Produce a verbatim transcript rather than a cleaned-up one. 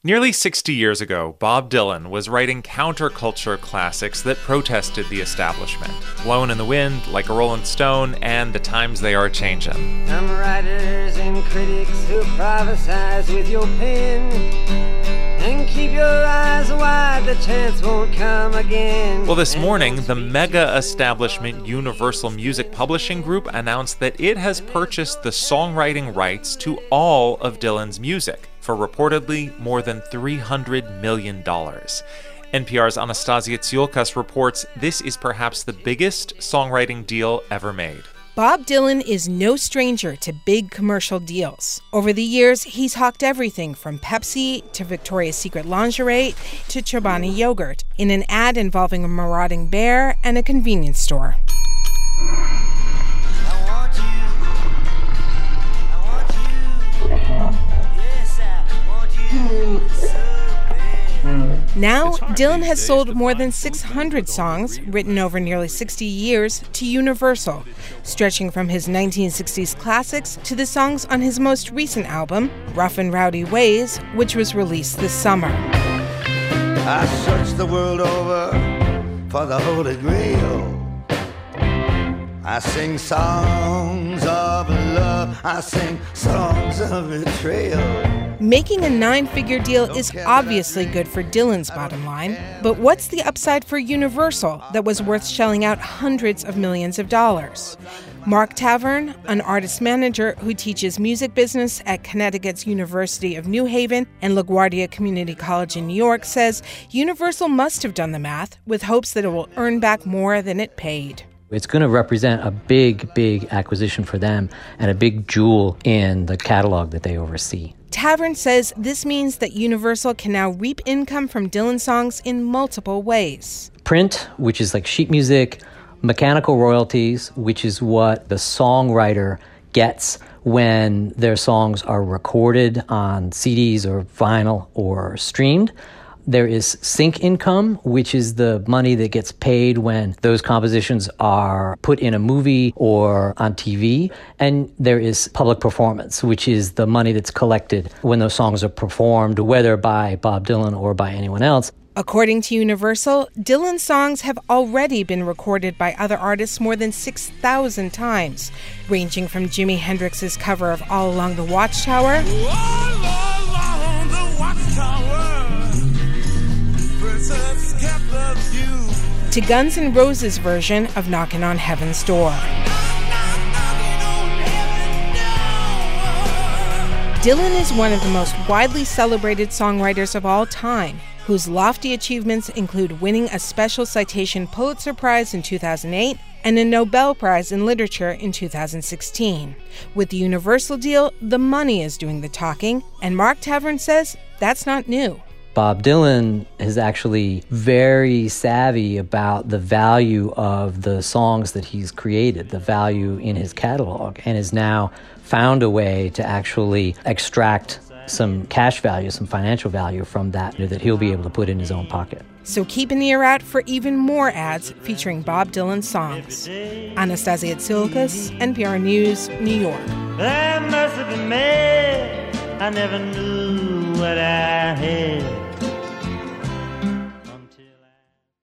Nearly sixty years ago, Bob Dylan was writing counterculture classics that protested the establishment. Blowin' in the Wind, Like a Rolling Stone, and The Times They Are Changin'. Some writers and critics who prophesize with your pen, and keep your eyes wide, the chance won't come again. Well, this morning, the mega establishment Universal Music Publishing Group announced that it has purchased the songwriting rights to all of Dylan's music for reportedly more than three hundred million dollars. N P R's Anastasia Tsiolkas reports this is perhaps the biggest songwriting deal ever made. Bob Dylan is no stranger to big commercial deals. Over the years, he's hawked everything from Pepsi to Victoria's Secret lingerie to Chobani yogurt in an ad involving a marauding bear and a convenience store. Now, Dylan has sold more than six hundred songs, written over nearly sixty years, to Universal, stretching from his nineteen sixties classics to the songs on his most recent album, Rough and Rowdy Ways, which was released this summer. I searched the world over for the Holy Grail. I sing songs of love, I sing songs of betrayal. Making a nine-figure deal is obviously good for Dylan's bottom line, but what's the upside for Universal that was worth shelling out hundreds of millions of dollars? Mark Tavern, an artist manager who teaches music business at Connecticut's University of New Haven and LaGuardia Community College in New York, says Universal must have done the math with hopes that it will earn back more than it paid. It's going to represent a big, big acquisition for them and a big jewel in the catalog that they oversee. Tavern says this means that Universal can now reap income from Dylan songs in multiple ways. Print, which is like sheet music, mechanical royalties, which is what the songwriter gets when their songs are recorded on C Ds or vinyl or streamed. There is sync income, which is the money that gets paid when those compositions are put in a movie or on T V. And there is public performance, which is the money that's collected when those songs are performed, whether by Bob Dylan or by anyone else. According to Universal, Dylan's songs have already been recorded by other artists more than six thousand times, ranging from Jimi Hendrix's cover of All Along the Watchtower, All along the Watchtower, to Guns N' Roses' version of Knockin' on Heaven's Door. Dylan is one of the most widely celebrated songwriters of all time, whose lofty achievements include winning a Special Citation Pulitzer Prize in two thousand eight and a Nobel Prize in Literature in two thousand sixteen. With the Universal deal, the money is doing the talking, and Mark Tavern says that's not new. Bob Dylan is actually very savvy about the value of the songs that he's created, the value in his catalog, and has now found a way to actually extract some cash value, some financial value from that that he'll be able to put in his own pocket. So keep an ear out for even more ads featuring Bob Dylan songs. Anastasia Tsiolkas, N P R News, New York. That must have been mad. I never knew what I had.